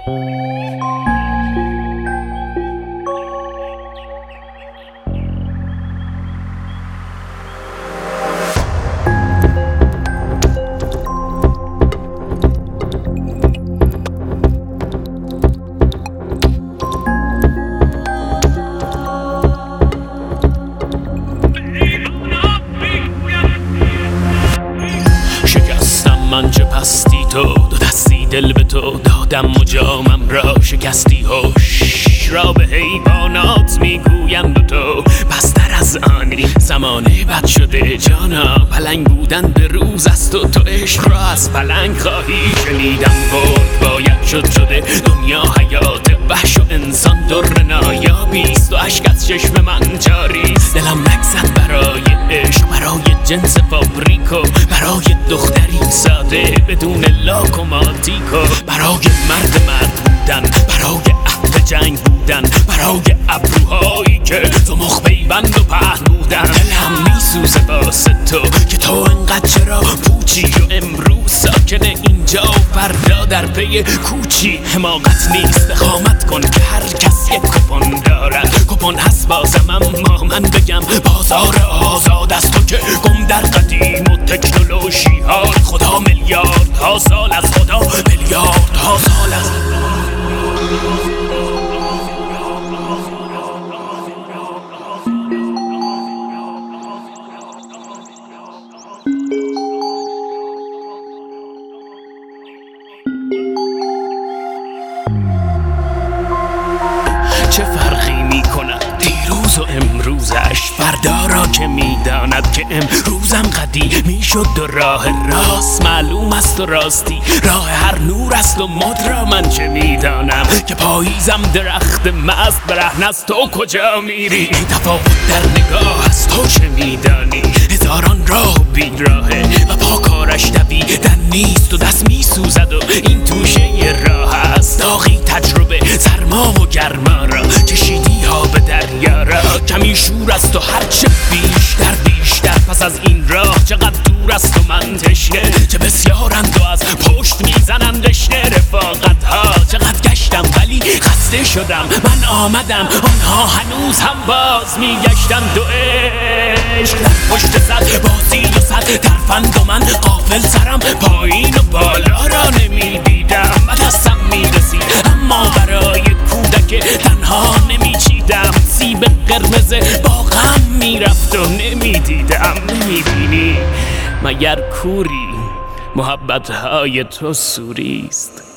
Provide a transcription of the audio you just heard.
من چه پستی تو دو دستی دل به تو دادم و جامم را شکستی هوش را به حیوانات میگویم به تو پستر از آنی زمانه بد شده جانا پلنگ بودن به روز است و تو عشق را از پلنگ خواهی شنیدم برد باید شده دنیا حیات وحش و انسان در نایابیست و عشق از چشم من جاریست دلم نگزد برای عشق برای جنس فابریکو برای دختری ساده بدون لاک و ماتیکو برای مرد بودن برای عهد جنگ بودن برای ابروهایی که تو مخ پیوند و پهن بودن دلم میسوزه واسه تو که تو انقدر چرا پوچی و امروز ساکن اینجا و فردا در پی کوچی حماقت نیست اقامت کن که هر کس یک کپون دارد کپون هست بازم اما من بگم بازار آزاد است تو که گم در قدیم و تکنولوژی ها خدا میلیاردها سال از خدا میلیاردها سال از چه فرقی میکند دیروز و امروزش فردا را که میداند که امروزم قدیمی شد و راه راست معلوم است و راستی راه هر نور است و مد را من چه میدانم که پاییزم درخت مست برهنه است تو کجا میری تفاوت در نگاه است تو چه میدانی هزاران راه و بیراهه و پا کارش دویدن نیست و دست میسوزد و این توشه راه است داغی تجربه سرما و گرما را کشیدی ها به دریا را کمی شور است و هرچه بیشتر پس از این راه چقدر دور است و من تشنه چه بسیارند و از پشت میزنند رشته رفاقت ها چقدر گشتم ولی خسته شدم من آمدم آنها هنوز هم باز میگشتند و عشق در پشت صد بازی و صد ترفند و من غافل سرم پایین و بالا را نمیدیدم و دستم میرسید اما برای کودک تنها نمیچیدم سیب قرمز باغم میرفت و نمیدیدم نمیبینی مگر کوری محبت های تو سوریست